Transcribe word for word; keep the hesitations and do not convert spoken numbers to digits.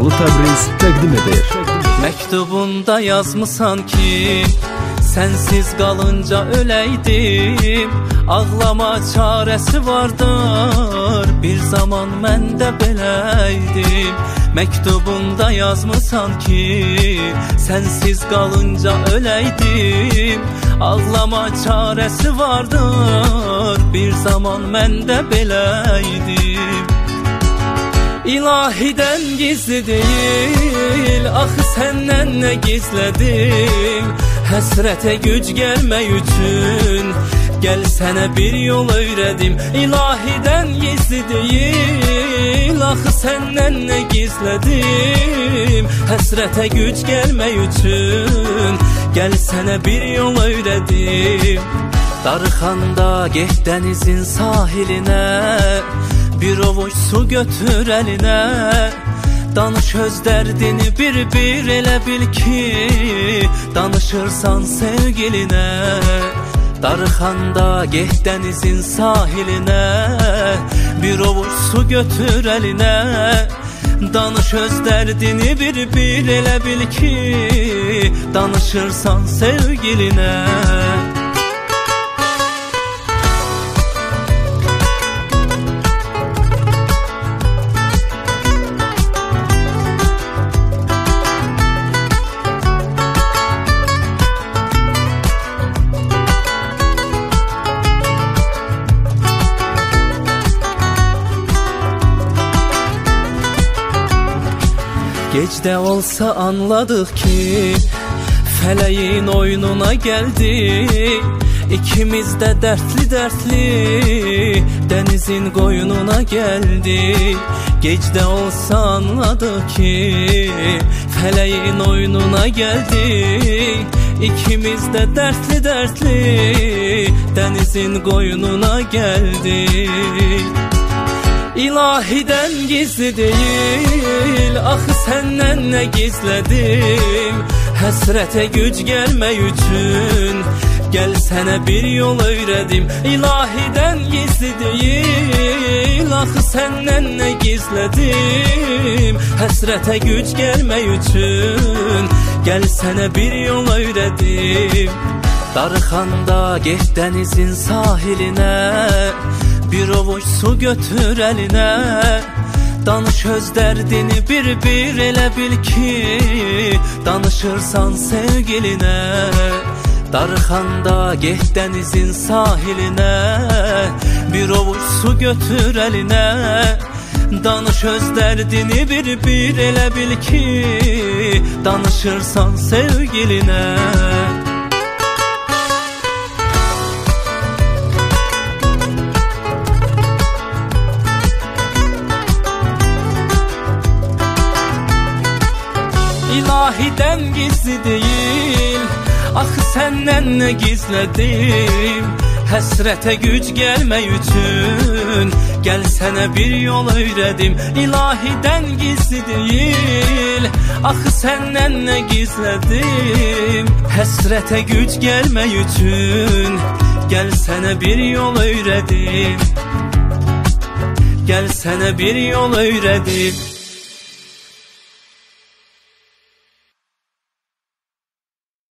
Bağlı Təbriz təqdim edir. Məktubunda yazmısan ki, sensiz qalınca öləydim. Ağlama çarəsi vardır, bir zaman mən də beləydim. Məktubunda yazmısan ki, sensiz qalınca öləydim. Ağlama çarəsi vardır, bir zaman mən də beləydim. İlahidən gizli deyil, axı səndən nə gizlədim. Həsrətə güc gəlmək üçün, gəl sənə bir yol öyrədim. İlahidən gizli deyil, axı səndən nə gizlədim. Həsrətə güc gəlmək üçün, gəl sənə bir yol öyrədim. Darıxanda get dənizin sahilinə, bir ovuc su götür əlinə. Danış öz dərdini bir-bir, elə bil ki, danışırsan sevgilinə. Darıxanda get dənizin sahilinə, bir ovuc su götür əlinə. Danış öz dərdini bir-bir, elə bil ki, danışırsan sevgilinə. Gec də olsa anladıq ki, fələyin oyununa gəldik. İkimiz də dərdli-dərdli dənizin qoyununa gəldik. Gec də olsa anladıq ki, fələyin oyununa gəldik. İkimiz də dərdli-dərdli dənizin qoyununa gəldik. İlahidən gizli deyil, axı səndən nə gizlədim. Həsrətə güc gəlmək üçün, gəl sənə bir yol öyrədim. İlahidən gizli deyil, axı səndən nə gizlədim. Həsrətə güc gəlmək üçün, gəl sənə bir yol öyrədim. Darıxanda get dənizin sahilinə, bir ovuc su götür əlinə. Danış öz dərdini bir-bir, elə bil ki, danışırsan sevgilinə. Darıxanda get dənizin sahilinə, bir ovuc su götür əlinə. Danış öz dərdini bir-bir, elə bil ki, danışırsan sevgilinə. İlahidən gizli deyil, axı səndən nə gizlədim. Həsrətə güc gəlmək üçün, gəl sənə bir yol öyrədim. İlahidən gizli deyil, axı səndən nə gizlədim. Həsrətə güc gəlmək üçün, gəl sənə bir yol öyrədim. Gəl sənə bir yol öyrədim.